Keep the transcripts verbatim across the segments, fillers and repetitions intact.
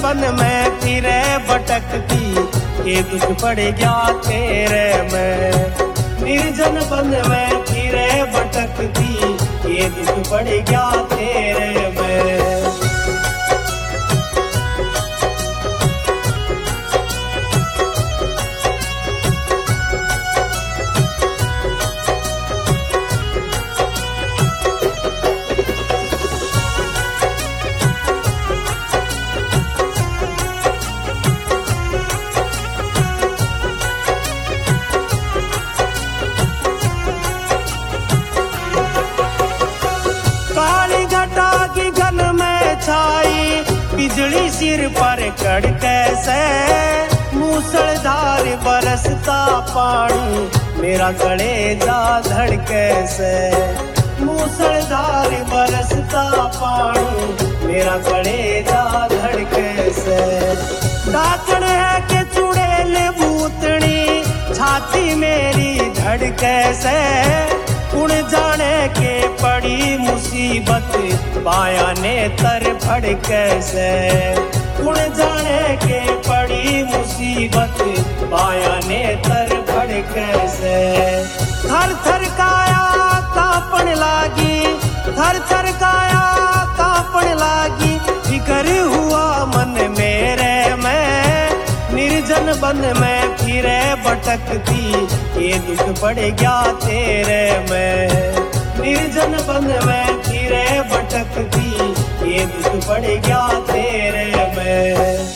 बन में फिरे भटकती, ये दुख पड़ गया तेरे में। निर्जन बन में फिरे भटकती, ये दुख पड़ गया तेरे में। छाई बिजली सिर पर कड़के से, मूसलधार बरसता पानी मेरा कलेजा धड़के से। मूसलधार बरसता पानी मेरा कलेजा धड़के से। डाकण है के चुड़ैल भूतनी छाती मेरी धड़के से। कुण जाने के पड़ी मुसीबत बाया ने तर फड़के से। कुण जाने के पड़ी मुसीबत बाया ने तर फड़के से। थर थर काया कांपन लागी, थर थर काया कांपन लागी, फिकर हुआ मन मेरे में। निर्जन बन में फिरे भटकती, ये दुख पड़ गया तेरे में। निर्जन बन में फिरे भटकती, ये दुख पड़ गया तेरे में।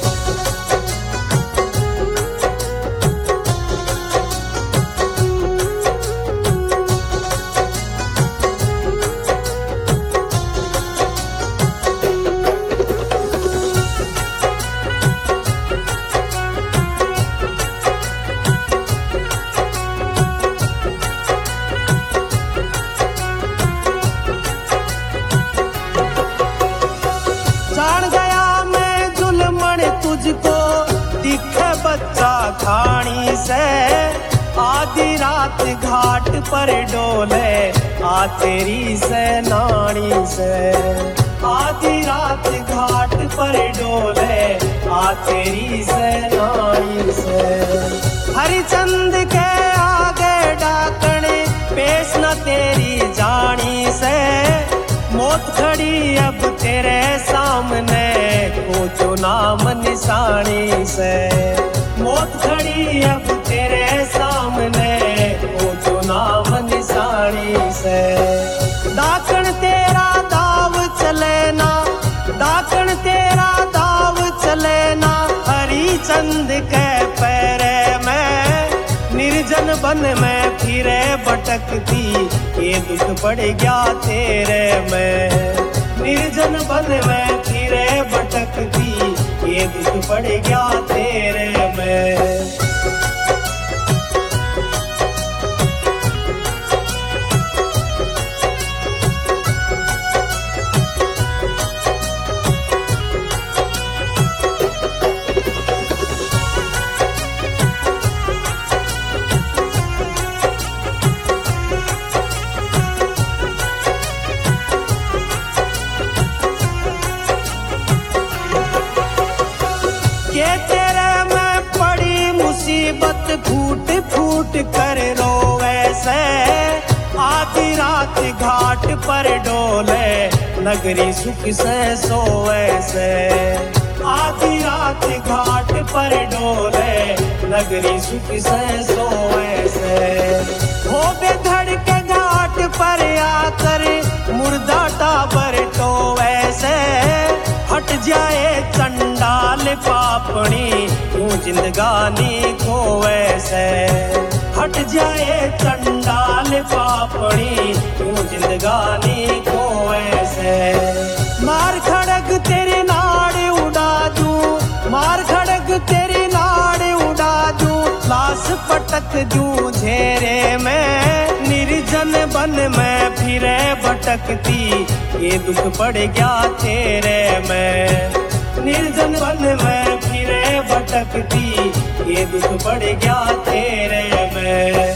जान गया मैं जुल्मन तुझको दिखे बच्चा खानी से। आधी रात घाट पर डोले आ तेरी से नानी से। आधी रात घाट पर डोले आ तेरी से नानी से। हरिचंद के आगे डाकने पेश न तेरी जानी से। मौत खड़ी अब तेरे सामने पूछो नाम निशानी से। मौत खड़ी अब तेरे सामने पूछो नाम निशानी से। डाकण तेरा दाव चले ना, डाकण तेरा दाव चले ना, हरिचंद के पैरे में। निर्जन बन में फिरे भटकती, ये दुख पड़ गया तेरे में। निर्जन बन में फिरे भटकती, ये दुख पड़ गया तेरे में। ये तेरे में पड़ी मुसीबत फूट फूट कर रोवे से। आधी रात घाट पर डोले नगरी सुख से सोवे से। आधी रात घाट पर डोले नगरी सुख से सोवे से। हो बेधड़ के घाट पर आकर मुर्दा टाबर टोवे से। हट जाए चंडाल पापनी यूं जिंदगानी को वैसे। हट जाए चंडाल पापनी यूं जिंदगानी को वैसे। मार खड़ग तेरे नाड़ उड़ा दूं, मार खड़ग तेरे नाड़ उड़ा दूं, लाश पटक दूं झेरे में। निर्जन बन में फिरे भटकती, ये दुख पड़ गया तेरे में। निर्जन वन में फिरे भटकती, ये दुख पड़ गया तेरे में।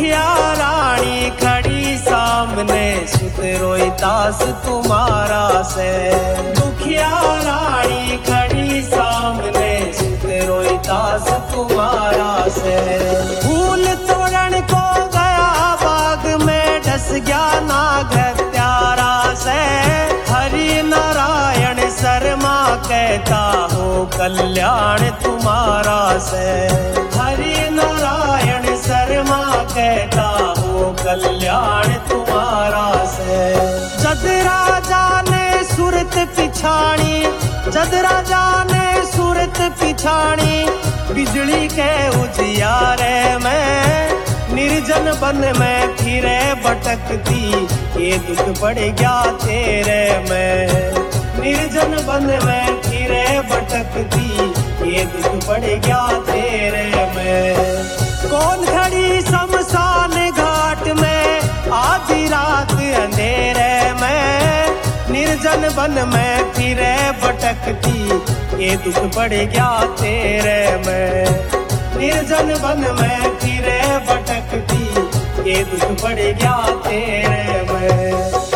दुखिया रानी खड़ी सामने सुत रोई दास तुम्हारा से। दुखिया रानी खड़ी सामने सुत रोई दास तुम्हारा से। फूल तोड़न को गया बाग में ढस गया नाग हत्यारा से। हरि नारायण शर्मा कहता हो कल्याण तुम्हारा से। हरि नारायण शर्मा कहता हो कल्याण तुम्हारा से। जद राजा ने सूरत पिछाड़ी, जद राजा ने सूरत पिछाड़ी, बिजली के उजियारे में निर्जन वन में फिरे भटकती, ये दुख पड़ गया तेरे में। निर्जन वन में फिरे भटकती, ये दुख पड़ गया तेरे में। कौन खड़ी शमशान घाट में आधी रात अंधेरे में। निर्जन वन में फिरे भटकती, ये दुख पड़ गया तेरे में। निर्जन वन में फिरे भटकती, ये दुख पड़ गया तेरे में।